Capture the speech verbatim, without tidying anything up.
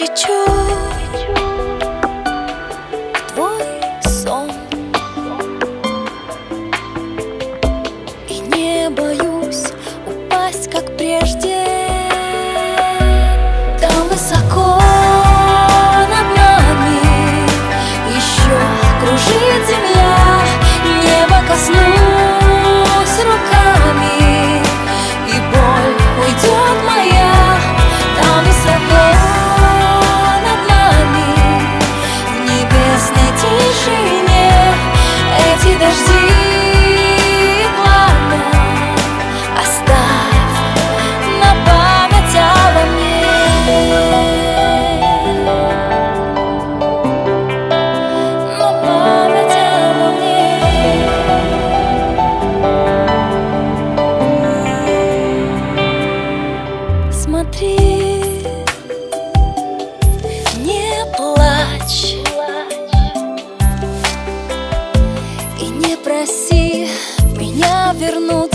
лечу в твой сон и не боюсь упасть, как прежде. Там высоко над нами еще кружит земля, небо коснусь руками, и боль уйдет моя. Там высоко над нами в небесной тишине эти дожди и пламя оставь на память обо мне, на память обо мне. Смотри, не плачь и не проси меня вернуться.